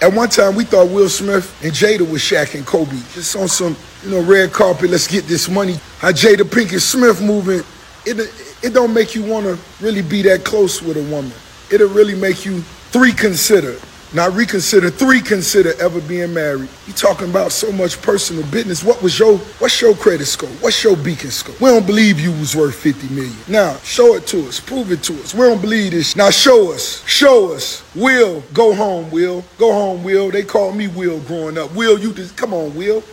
At one time, we thought Will Smith and Jada was Shaq and Kobe. Just on some, red carpet, let's get this money. How Jada Pinkett Smith moving, it don't make you want to really be that close with a woman. It'll really make you consider ever being married. You talking about so much personal business. What's your credit score? What's your beacon score? We don't believe you was worth 50 million. Now, show it to us. Prove it to us. We don't believe this. Now, show us. Will, go home, Will. Go home, Will. They called me Will growing up. Will, come on, Will.